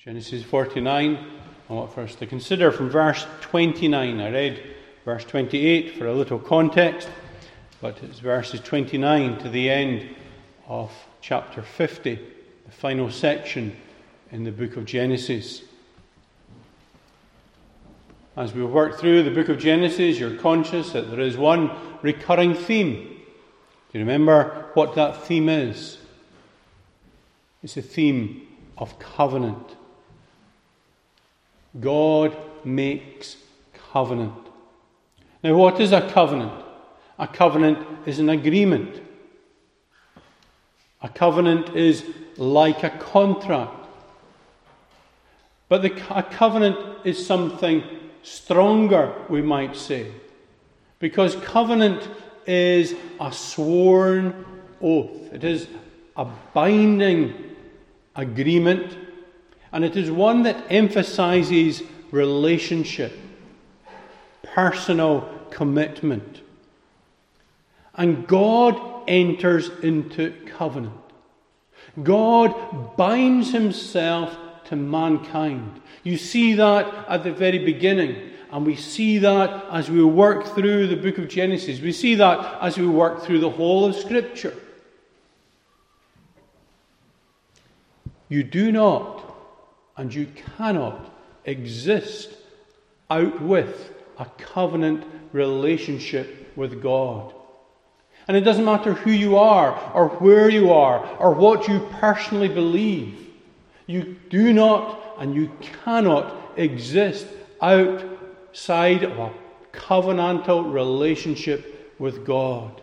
Genesis 49, I want for us to consider from verse 29. I read verse 28 for a little context, but it's verses 29 to the end of chapter 50, the final section in the book of Genesis. As we work through the book of Genesis, you're conscious that there is one recurring theme. Do you remember what that theme is? It's the theme of covenant. God makes covenant. Now, what is a covenant? A covenant is an agreement. A covenant is like a contract. But a covenant is something stronger, we might say. Because covenant is a sworn oath. It is a binding agreement. And it is one that emphasizes relationship, personal commitment. And God enters into covenant. God binds himself to mankind. You see that at the very beginning. And we see that as we work through the book of Genesis. We see that as we work through the whole of Scripture. You do not and you cannot exist out with a covenant relationship with God. And it doesn't matter who you are, or where you are, or what you personally believe. You do not and you cannot exist outside of a covenantal relationship with God.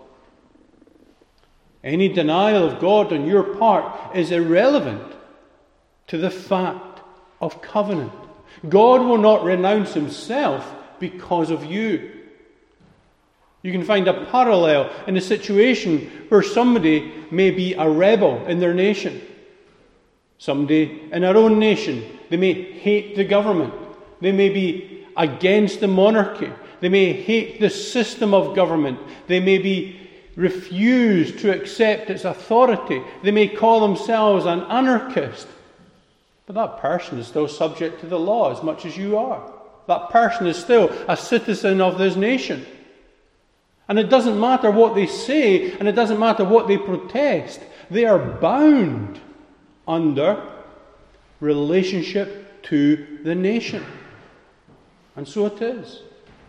Any denial of God on your part is irrelevant to the fact of covenant. God will not renounce himself because of you. You can find a parallel in a situation where somebody may be a rebel in their nation. Somebody in our own nation, they may hate the government. They may be against the monarchy. They may hate the system of government. They may be refused to accept its authority. They may call themselves an anarchist. But that person is still subject to the law as much as you are. That person is still a citizen of this nation. And it doesn't matter what they say, and it doesn't matter what they protest. They are bound under relationship to the nation. And so it is.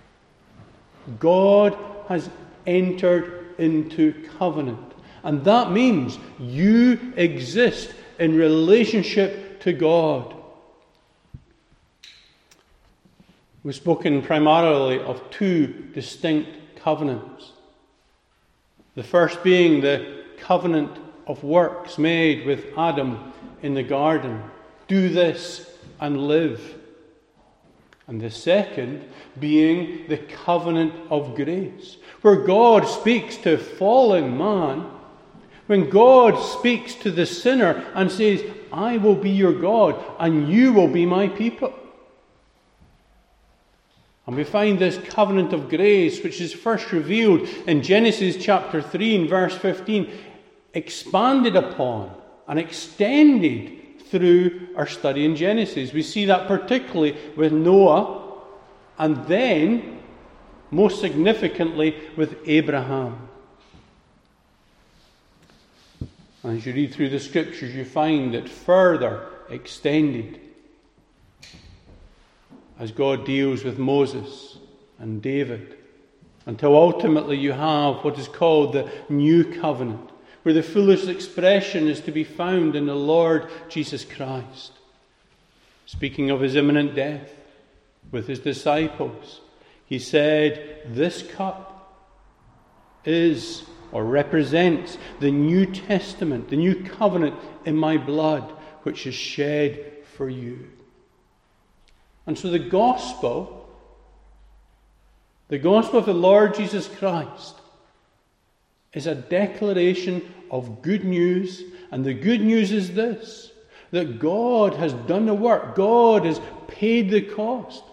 God has entered into covenant. And that means you exist in relationship to God. We've spoken primarily of two distinct covenants. The first being the covenant of works made with Adam in the garden. Do this and live. And the second being the covenant of grace, where God speaks to fallen man. When God speaks to the sinner and says, I will be your God and you will be my people. And we find this covenant of grace, which is first revealed in Genesis chapter 3 and verse 15, expanded upon and extended through our study in Genesis. We see that particularly with Noah and then, most significantly, with Abraham. And as you read through the Scriptures, you find it further extended as God deals with Moses and David, until ultimately you have what is called the New Covenant, where the fullest expression is to be found in the Lord Jesus Christ. Speaking of his imminent death with his disciples, he said, this cup is or represents the New Testament, the New Covenant in my blood, which is shed for you. And so the gospel of the Lord Jesus Christ is a declaration of good news. And the good news is this, that God has done the work. God has paid the cost.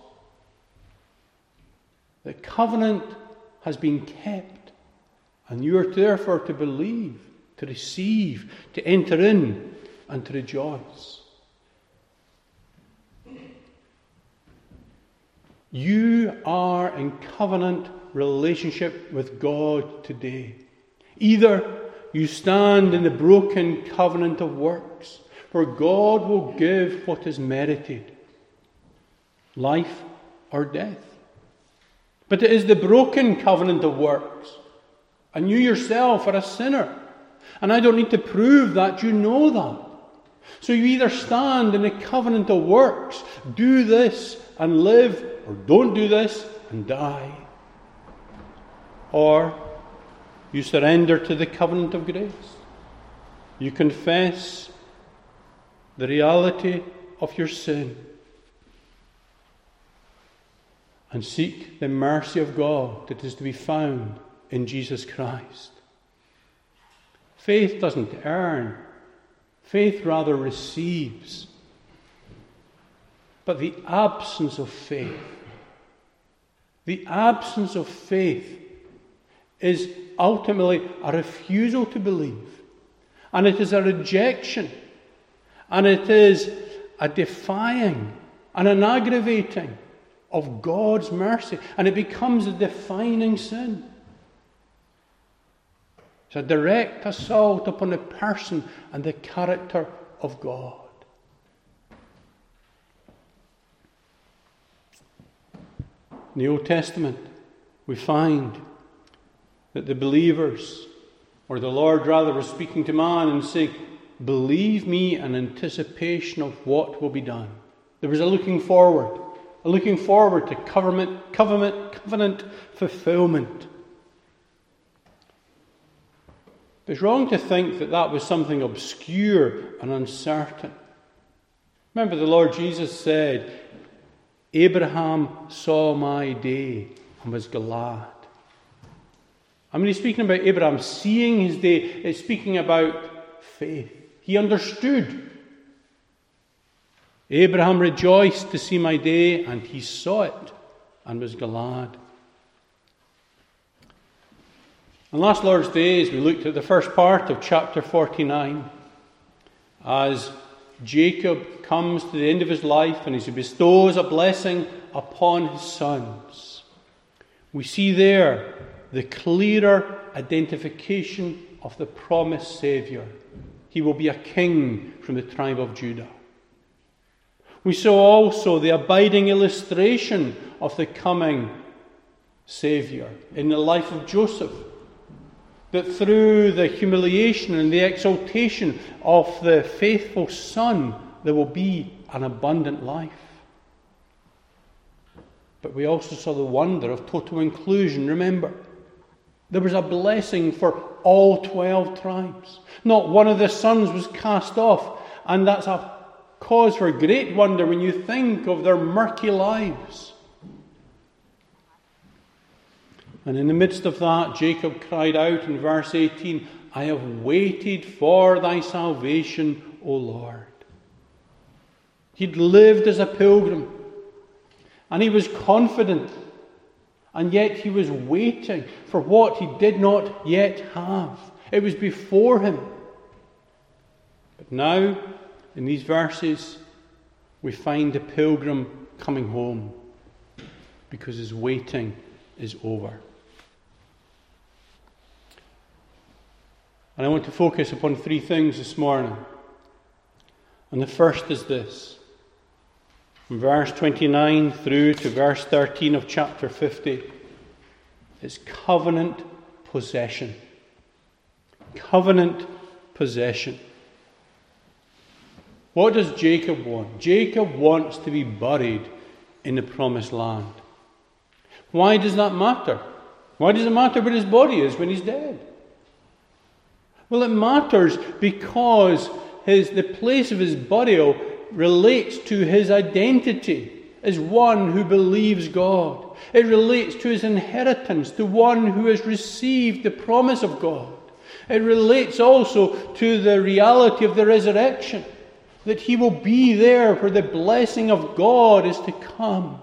The covenant has been kept. And you are therefore to believe, to receive, to enter in, and to rejoice. You are in covenant relationship with God today. Either you stand in the broken covenant of works, for God will give what is merited, life or death. But it is the broken covenant of works, and you yourself are a sinner. And I don't need to prove that, you know that. So you either stand in the covenant of works, do this and live, or don't do this and die. Or you surrender to the covenant of grace. You confess the reality of your sin and seek the mercy of God that is to be found in Jesus Christ. Faith doesn't earn. Faith rather receives. But the absence of faith is ultimately a refusal to believe. And it is a rejection. And it is a defying and an aggravating of God's mercy. And it becomes a defining sin. It's a direct assault upon the person and the character of God. In the Old Testament, we find that the believers, or the Lord rather, was speaking to man and saying, believe me in anticipation of what will be done. There was a looking forward to covenant fulfillment. It's wrong to think that that was something obscure and uncertain. Remember, the Lord Jesus said, Abraham saw my day and was glad. I mean, he's speaking about Abraham seeing his day. He's speaking about faith. He understood. Abraham rejoiced to see my day, and he saw it and was glad. On last Lord's Day, as we looked at the first part of chapter 49, as Jacob comes to the end of his life and as he bestows a blessing upon his sons, we see there the clearer identification of the promised Saviour. He will be a king from the tribe of Judah. We saw also the abiding illustration of the coming Saviour in the life of Joseph, that through the humiliation and the exaltation of the faithful son, there will be an abundant life. But we also saw the wonder of total inclusion. Remember, there was a blessing for all 12 tribes. Not one of the sons was cast off, and that's a cause for great wonder when you think of their murky lives. And in the midst of that, Jacob cried out in verse 18, I have waited for thy salvation, O Lord. He'd lived as a pilgrim, and he was confident, and yet he was waiting for what he did not yet have. It was before him. But now, in these verses, we find the pilgrim coming home because his waiting is over. And I want to focus upon three things this morning. And the first is this. From verse 29 through to verse 13 of chapter 50, it's covenant possession. Covenant possession. What does Jacob want? Jacob wants to be buried in the promised land. Why does that matter? Why does it matter where his body is when he's dead? Well, it matters because the place of his burial relates to his identity as one who believes God. It relates to his inheritance, to one who has received the promise of God. It relates also to the reality of the resurrection, that he will be there where the blessing of God is to come.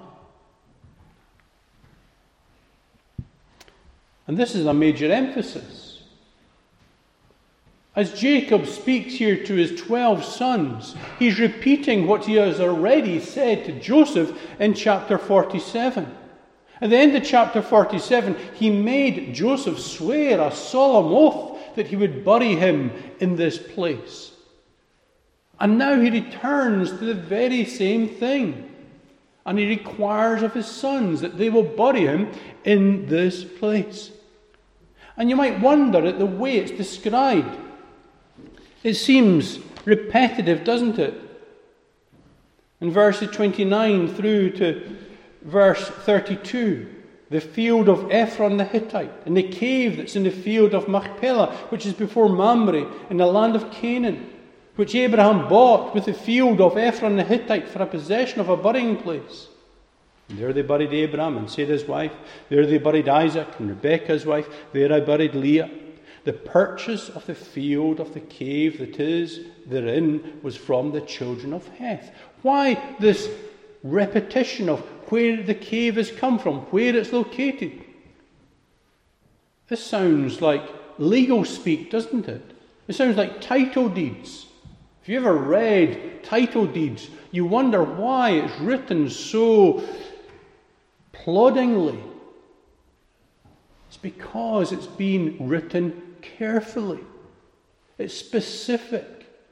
And this is a major emphasis. As Jacob speaks here to his 12 sons, he's repeating what he has already said to Joseph in chapter 47. At the end of chapter 47, he made Joseph swear a solemn oath that he would bury him in this place. And now he returns to the very same thing. And he requires of his sons that they will bury him in this place. And you might wonder at the way it's described. It seems repetitive, doesn't it? In verses 29 through to verse 32, the field of Ephron the Hittite, and the cave that's in the field of Machpelah, which is before Mamre, in the land of Canaan, which Abraham bought with the field of Ephron the Hittite for a possession of a burying place. And there they buried Abraham and Sarah his wife. There they buried Isaac and Rebekah his wife. There I buried Leah. The purchase of the field of the cave that is therein was from the children of Heth. Why this repetition of where the cave has come from, where it's located? This sounds like legal speak, doesn't it? It sounds like title deeds. If you ever read title deeds, you wonder why it's written so ploddingly. It's because it's been written carefully. It's specific.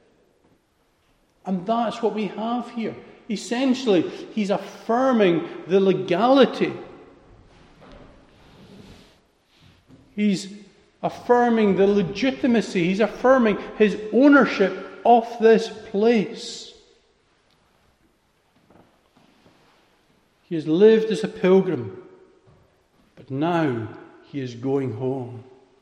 And that's what we have here. Essentially, he's affirming the legality. He's affirming the legitimacy. He's affirming his ownership of this place. He has lived as a pilgrim, but now he is going home.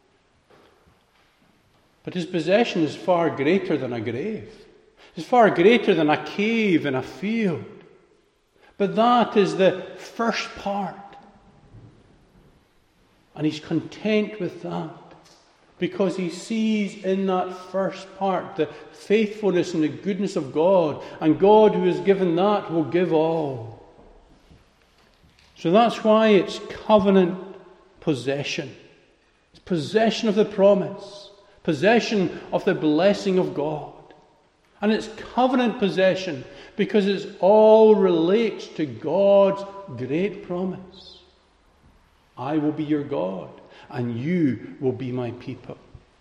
But his possession is far greater than a grave. It's far greater than a cave in a field. But that is the first part. And he's content with that, because he sees in that first part the faithfulness and the goodness of God. And God, who has given that, will give all. So that's why it's covenant possession. It's possession of the promise. Possession of the blessing of God. And it's covenant possession because it all relates to God's great promise. I will be your God, and you will be my people.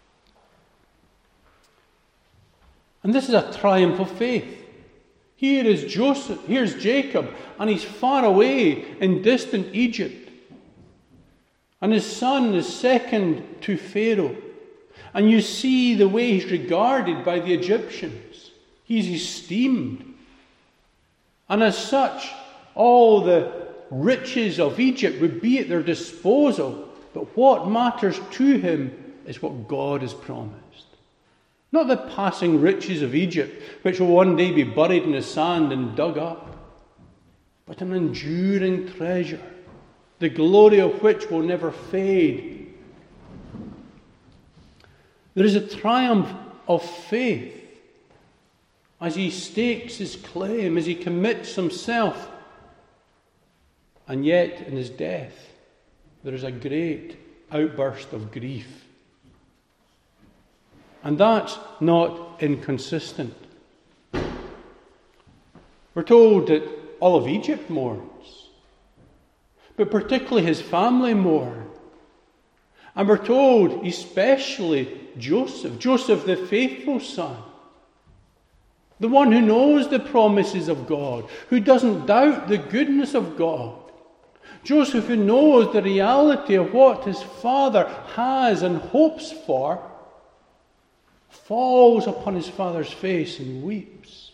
And this is a triumph of faith. Here is Joseph, here's Jacob, and he's far away in distant Egypt. And his son is second to Pharaoh. And you see the way he's regarded by the Egyptians. He's esteemed. And as such, all the riches of Egypt would be at their disposal. But what matters to him is what God has promised. Not the passing riches of Egypt, which will one day be buried in the sand and dug up, but an enduring treasure, the glory of which will never fade. There is a triumph of faith as he stakes his claim, as he commits himself. And yet, in his death, there is a great outburst of grief. And that's not inconsistent. We're told that all of Egypt mourns, but particularly his family mourn. And we're told, especially Joseph the faithful son, the one who knows the promises of God, who doesn't doubt the goodness of God. Joseph, who knows the reality of what his father has and hopes for, falls upon his father's face and weeps.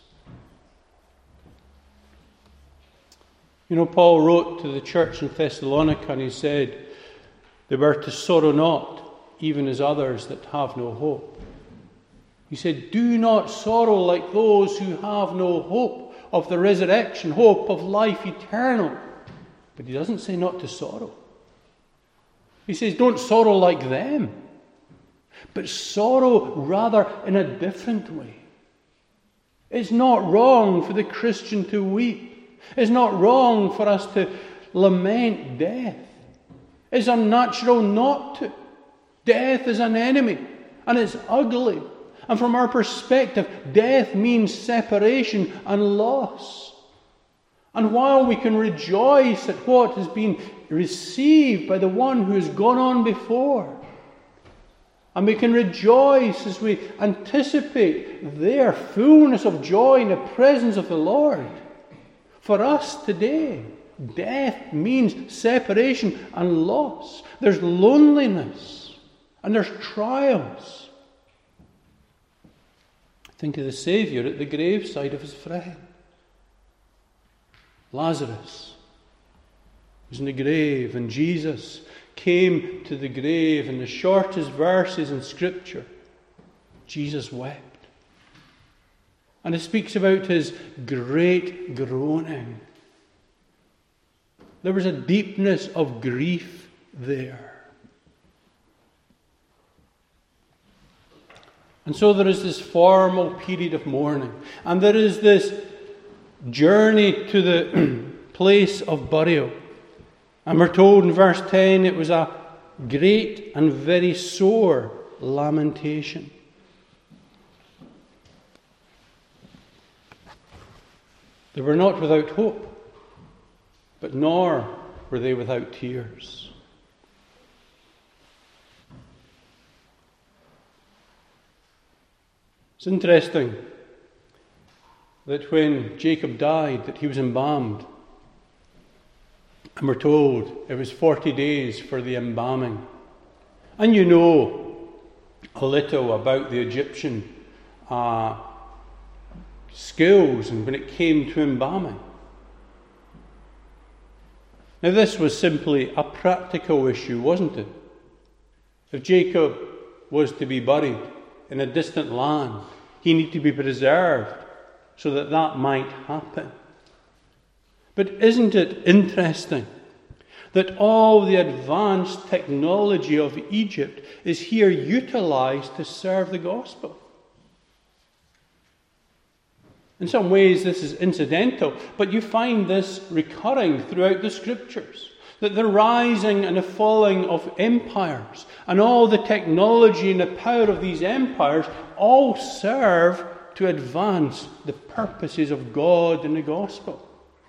You know, Paul wrote to the church in Thessalonica and he said, they were to sorrow not, even as others that have no hope. He said, do not sorrow like those who have no hope of the resurrection, hope of life eternal. But he doesn't say not to sorrow. He says, don't sorrow like them, but sorrow rather in a different way. It's not wrong for the Christian to weep. It's not wrong for us to lament death. It's unnatural not to. Death is an enemy, and it's ugly, And from our perspective, death means separation and loss. And while we can rejoice at what has been received by the one who has gone on before, and we can rejoice as we anticipate their fullness of joy in the presence of the Lord, for us today, death means separation and loss. There's loneliness and there's trials. Think of the Saviour at the graveside of his friend. Lazarus was in the grave, and Jesus came to the grave. In the shortest verses in Scripture, Jesus wept. And it speaks about his great groaning. There was a deepness of grief there. And so there is this formal period of mourning. And there is this journey to the place of burial. And we're told in verse 10, it was a great and very sore lamentation. They were not without hope, but nor were they without tears. It's interesting that when Jacob died, that he was embalmed. And we're told it was 40 days for the embalming. And you know a little about the Egyptian skills and when it came to embalming. Now this was simply a practical issue, wasn't it? If Jacob was to be buried in a distant land, he needed to be preserved so that that might happen. But isn't it interesting that all the advanced technology of Egypt is here utilized to serve the gospel? In some ways this is incidental, but you find this recurring throughout the Scriptures. That the rising and the falling of empires and all the technology and the power of these empires all serve to advance the purposes of God in the gospel.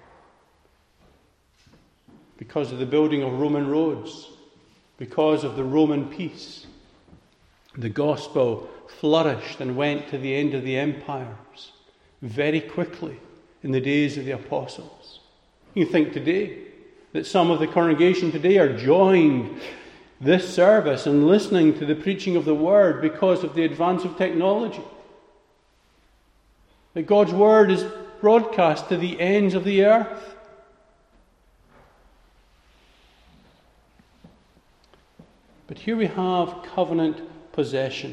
Because of the building of Roman roads, because of the Roman peace, the gospel flourished and went to the end of the empires very quickly in the days of the apostles. You think today that some of the congregation today are joined this service and listening to the preaching of the Word because of the advance of technology. That God's Word is broadcast to the ends of the earth. But here we have covenant possession.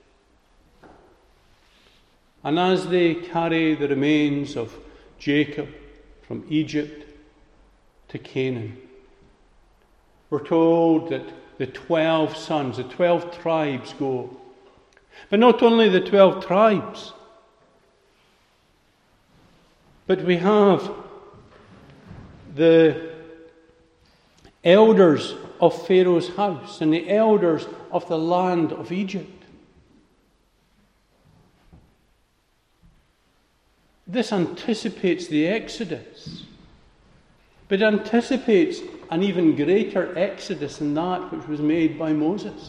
And as they carry the remains of Jacob from Egypt to Canaan, we're told that the 12 sons, the 12 tribes go. But not only the 12 tribes, but we have the elders of Pharaoh's house and the elders of the land of Egypt. This anticipates the Exodus, but anticipates an even greater Exodus than that which was made by Moses.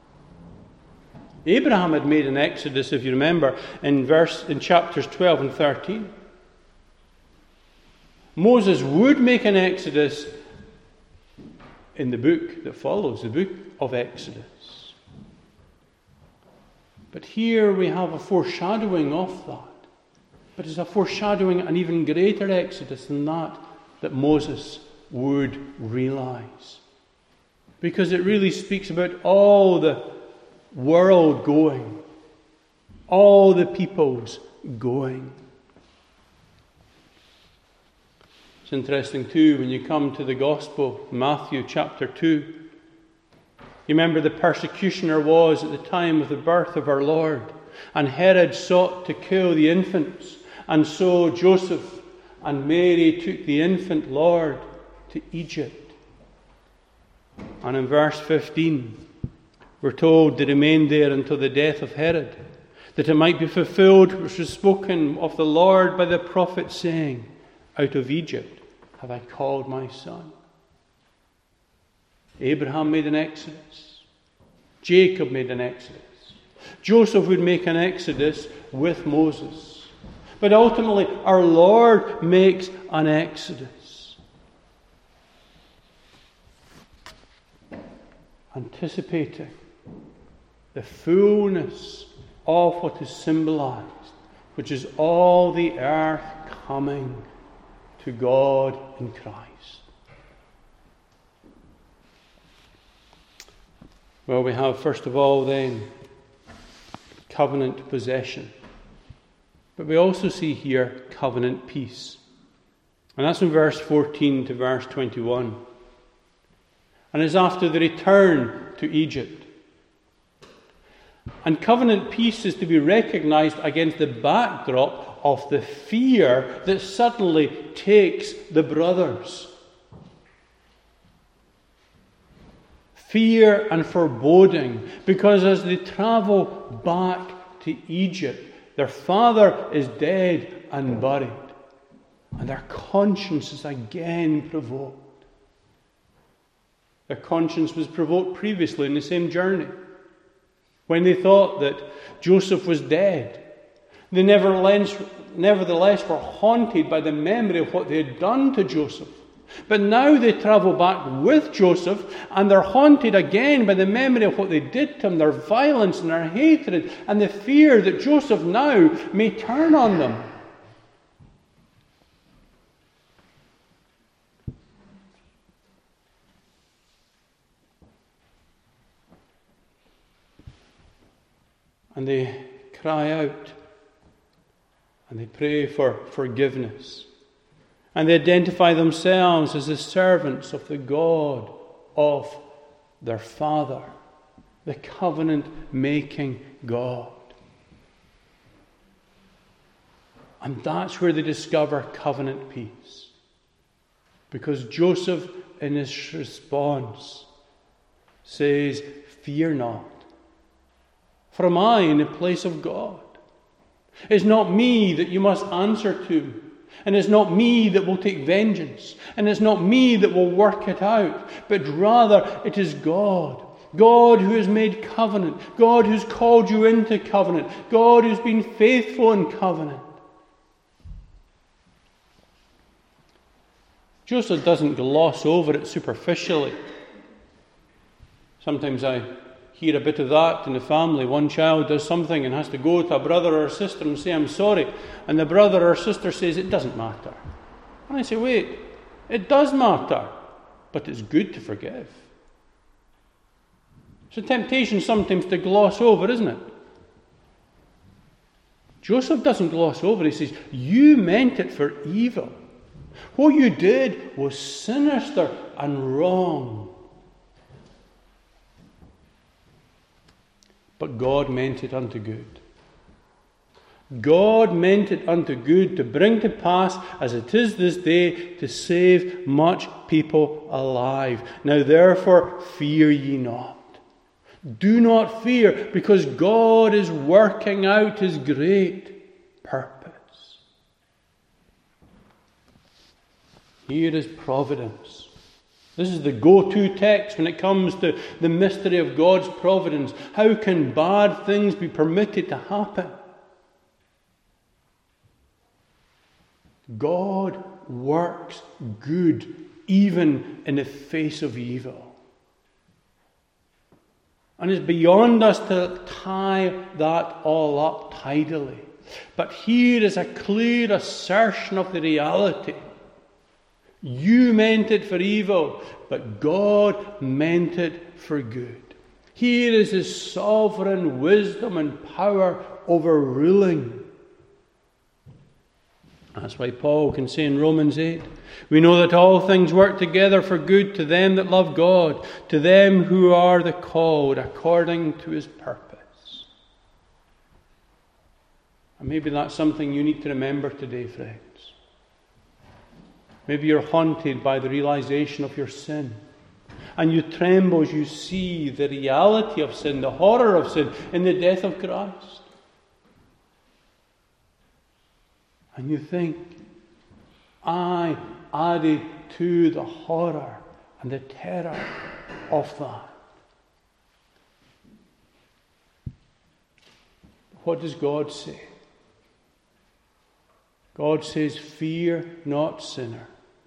Abraham had made an Exodus, if you remember, in chapters 12 and 13. Moses would make an Exodus in the book that follows, the book of Exodus. But here we have a foreshadowing of that. But it's a foreshadowing an even greater Exodus than that Moses would realize. Because it really speaks about all the world going, all the peoples going. It's interesting too when you come to the Gospel, Matthew chapter 2. You remember the persecution there was at the time of the birth of our Lord. And Herod sought to kill the infants. And so Joseph and Mary took the infant Lord to Egypt. And in verse 15, we're told they remained there until the death of Herod. that it might be fulfilled which was spoken of the Lord by the prophet, saying, out of Egypt have I called my son. Abraham made an exodus. Jacob made an exodus. Joseph would make an exodus with Moses. But ultimately, our Lord makes an exodus. Anticipating the fullness of what is symbolized, which is all the earth coming to God in Christ. Well, we have, first of all, then, covenant possession. But we also see here covenant peace. And that's in verse 14 to verse 21. And it's after the return to Egypt. And covenant peace is to be recognized against the backdrop of the fear that suddenly takes the brothers. Fear and foreboding, because as they travel back to Egypt, their father is dead and buried, and their conscience is again provoked. Their conscience was provoked previously in the same journey, when they thought that Joseph was dead. They nevertheless were haunted by the memory of what they had done to Joseph. But now they travel back with Joseph, and they're haunted again by the memory of what they did to him, their violence and their hatred, and the fear that Joseph now may turn on them. And they cry out, and they pray for forgiveness. And they identify themselves as the servants of the God of their Father, the covenant-making God. And that's where they discover covenant peace. Because Joseph, in his response, says, "Fear not, for am I in the place of God? It's not me that you must answer to. And it's not me that will take vengeance. And it's not me that will work it out. But rather it is God. God who has made covenant. God who's called you into covenant. God who's been faithful in covenant." Joseph doesn't gloss over it superficially. Sometimes I hear a bit of that in the family. One child does something and has to go to a brother or a sister and say, "I'm sorry." And the brother or sister says, "It doesn't matter." And I say, "Wait, it does matter, but it's good to forgive." It's a temptation sometimes to gloss over, isn't it? Joseph doesn't gloss over. He says, "You meant it for evil. What you did was sinister and wrong. But God meant it unto good." God meant it unto good to bring to pass, as it is this day, to save much people alive. Now therefore fear ye not. Do not fear, because God is working out his great purpose. Here is providence. This is the go-to text when it comes to the mystery of God's providence. How can bad things be permitted to happen? God works good even in the face of evil. And it's beyond us to tie that all up tidily. But here is a clear assertion of the reality. You meant it for evil, but God meant it for good. Here is his sovereign wisdom and power overruling. That's why Paul can say in Romans 8, "We know that all things work together for good to them that love God, to them who are the called according to his purpose." And maybe that's something you need to remember today, friends. Maybe you're haunted by the realization of your sin. And you tremble as you see the reality of sin, the horror of sin, in the death of Christ. And you think, I added to the horror and the terror of that. What does God say? God says, fear not, sinner.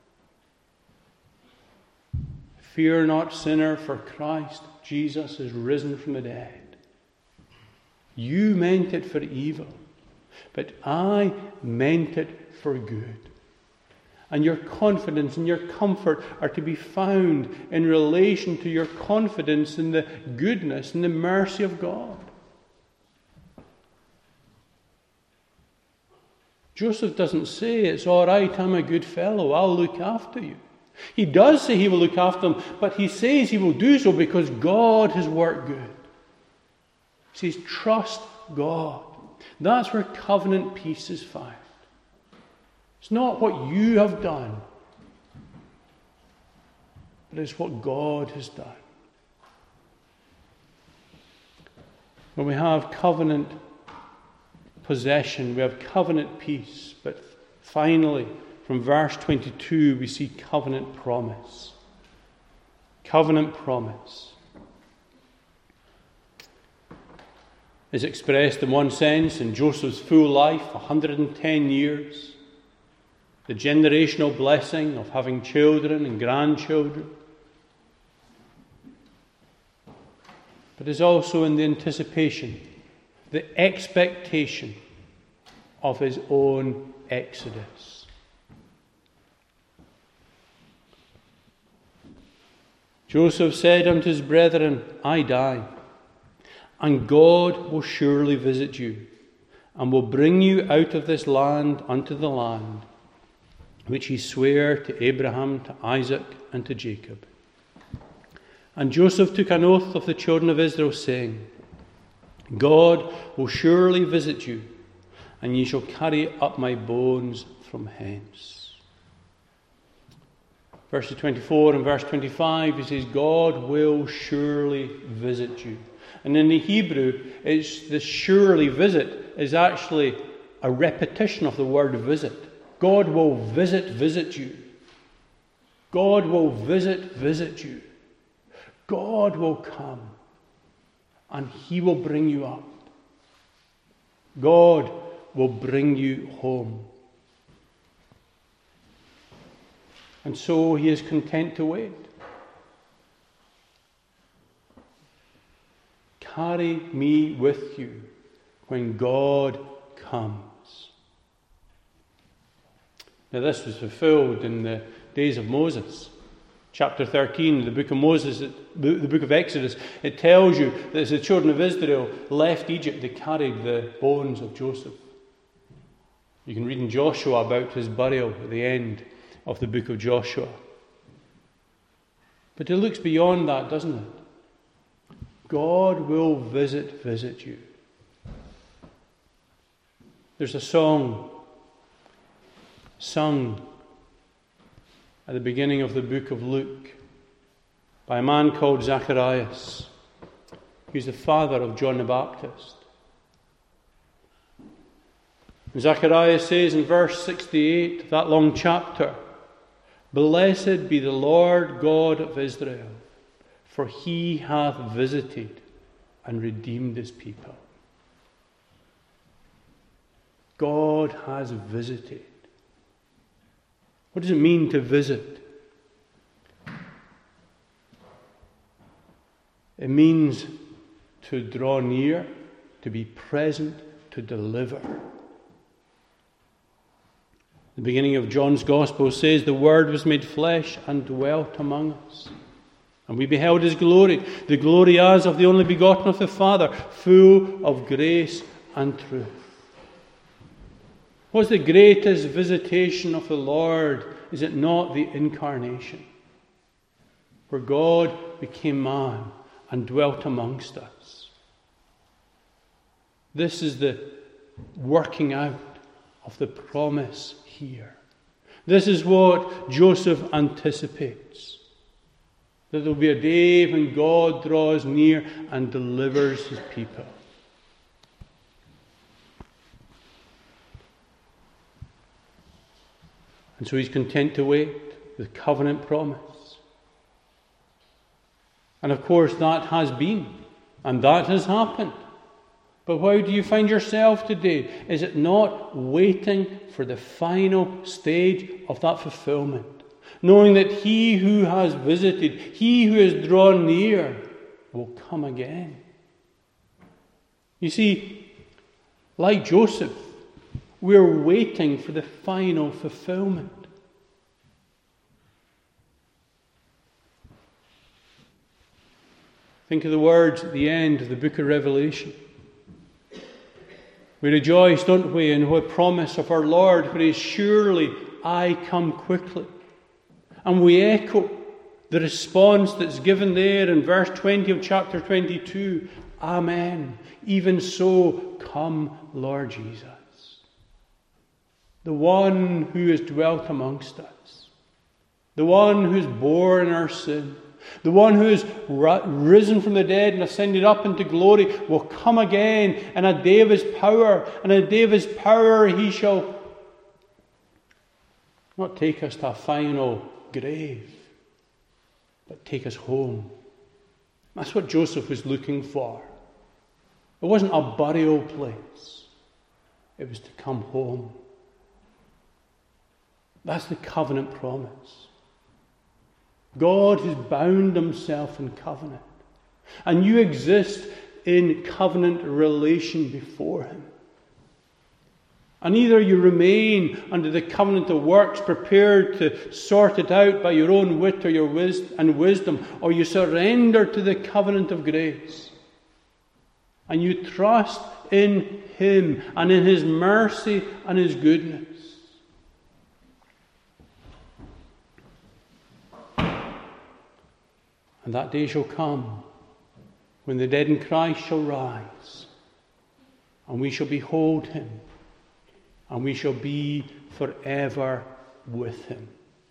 Fear not, sinner, for Christ Jesus is risen from the dead. You meant it for evil, but I meant it for good. And your confidence and your comfort are to be found in relation to your confidence in the goodness and the mercy of God. Joseph doesn't say, it's all right, I'm a good fellow, I'll look after you. He does say he will look after them, but he says he will do so because God has worked good. He says, trust God. That's where covenant peace is found. It's not what you have done, but it's what God has done. When we have covenant possession, we have covenant peace, but finally, from verse 22, we see covenant promise. Covenant promise is expressed in one sense in Joseph's full life, 110 years. The generational blessing of having children and grandchildren. But is also in the anticipation, the expectation of his own exodus. Joseph said unto his brethren, I die, and God will surely visit you, and will bring you out of this land unto the land which he sware to Abraham, to Isaac, and to Jacob. And Joseph took an oath of the children of Israel, saying, God will surely visit you, and ye shall carry up my bones from hence. Verses 24 and verse 25, he says, God will surely visit you. And in the Hebrew, it's the surely visit is actually a repetition of the word visit. God will visit you. God will visit you. God will come and he will bring you up. God will bring you home. And so he is content to wait. Carry me with you when God comes. Now this was fulfilled in the days of Moses. Chapter 13, the book of Moses, the book of Exodus, it tells you that as the children of Israel left Egypt, they carried the bones of Joseph. You can read in Joshua about his burial at the end of the book of Joshua. But it looks beyond that, doesn't it? God will visit you. There's a song sung at the beginning of the book of Luke by a man called Zacharias. He's the father of John the Baptist. And Zacharias says in verse 68 of that long chapter, Blessed be the Lord God of Israel, for he hath visited and redeemed his people. God has visited. What does it mean to visit? It means to draw near, to be present, to deliver. The beginning of John's Gospel says, the Word was made flesh and dwelt among us. And we beheld his glory, the glory as of the only begotten of the Father, full of grace and truth. What's the greatest visitation of the Lord? Is it not the incarnation? Where God became man and dwelt amongst us. This is the working out of the promise here. This is what Joseph anticipates. That there will be a day when God draws near and delivers his people. And so he's content to wait with covenant promise. And of course that has been, and that has happened. But how do you find yourself today? Is it not waiting for the final stage of that fulfillment? Knowing that he who has visited, he who has drawn near, will come again. You see, like Joseph, we're waiting for the final fulfillment. Think of the words at the end of the book of Revelation. We rejoice, don't we, in the promise of our Lord, where he is, surely I come quickly. And we echo the response that's given there in verse 20 of chapter 22. Amen. Even so, come, Lord Jesus. The one who has dwelt amongst us. The one who has borne our sin. The one who has risen from the dead and ascended up into glory will come again in a day of his power. And in a day of his power he shall not take us to a final grave, but take us home. That's what Joseph was looking for. It wasn't a burial place. It was to come home. That's the covenant promise. God has bound himself in covenant. And you exist in covenant relation before him. And either you remain under the covenant of works, prepared to sort it out by your own wit or your wisdom, or you surrender to the covenant of grace. And you trust in him and in his mercy and his goodness. And that day shall come when the dead in Christ shall rise, and we shall behold him, and we shall be forever with him.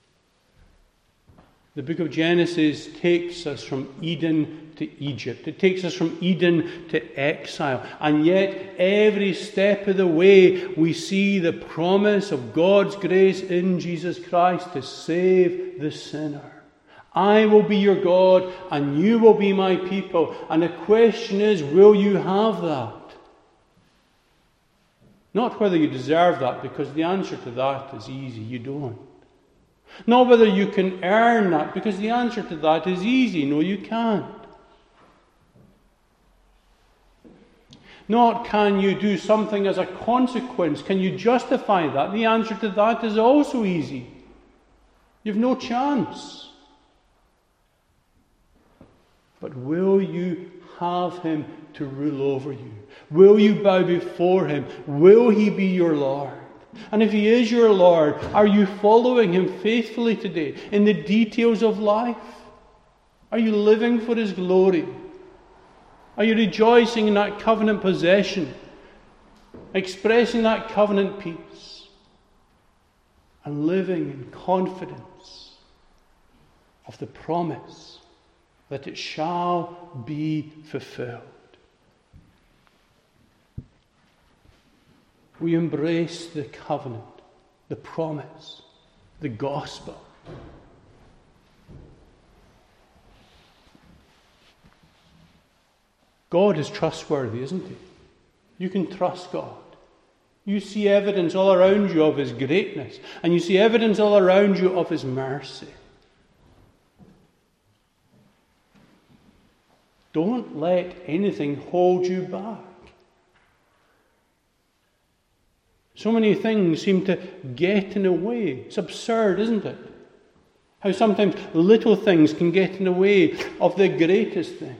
The book of Genesis takes us from Eden to Egypt. It takes us from Eden to exile. And yet, every step of the way, we see the promise of God's grace in Jesus Christ to save the sinner. I will be your God, and you will be my people. And the question is, will you have that? Not whether you deserve that, because the answer to that is easy. You don't. Not whether you can earn that, because the answer to that is easy. No, you can't. Not can you do something as a consequence. Can you justify that? The answer to that is also easy. You've no chance. But will you have him to rule over you? Will you bow before him? Will he be your Lord? And if he is your Lord, are you following him faithfully today in the details of life? Are you living for his glory? Are you rejoicing in that covenant possession? Expressing that covenant peace? And living in confidence of the promise that it shall be fulfilled. We embrace the covenant, the promise, the gospel. God is trustworthy, isn't he? You can trust God. You see evidence all around you of his greatness, and you see evidence all around you of his mercy. Don't let anything hold you back. So many things seem to get in the way. It's absurd, isn't it? How sometimes little things can get in the way of the greatest things.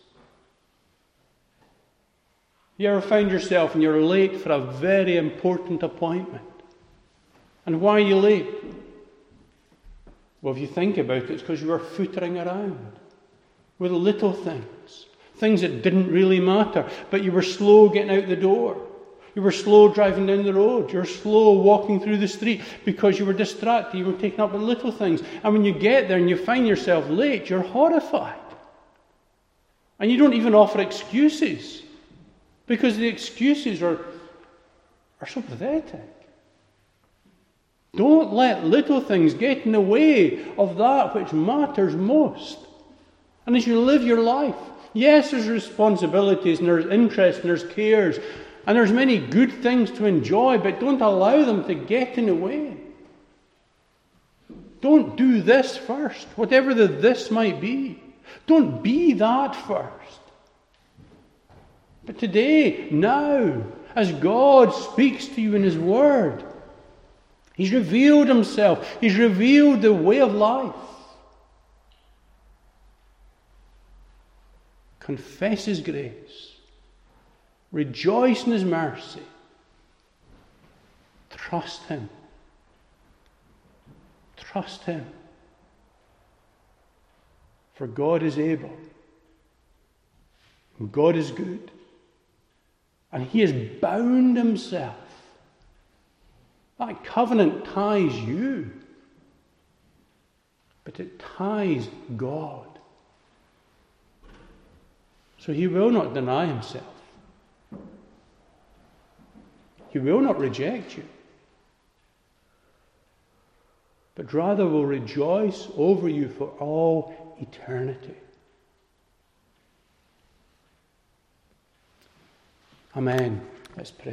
You ever find yourself and you're late for a very important appointment? And why are you late? Well, if you think about it, it's because you were footering around with little things. Things that didn't really matter. But you were slow getting out the door. You were slow driving down the road. You were slow walking through the street because you were distracted. You were taken up with little things. And when you get there and you find yourself late, you're horrified. And you don't even offer excuses. Because the excuses are so pathetic. Don't let little things get in the way of that which matters most. And as you live your life, yes, there's responsibilities and there's interests and there's cares and there's many good things to enjoy, but don't allow them to get in the way. Don't do this first, whatever the this might be. Don't be that first. But today, now, as God speaks to you in His Word, He's revealed Himself. He's revealed the way of life. Confess His grace. Rejoice in His mercy. Trust Him. Trust Him. For God is able. And God is good. And He has bound Himself. That covenant ties you. But it ties God. So He will not deny Himself. He will not reject you. But rather will rejoice over you for all eternity. Amen. Let's pray.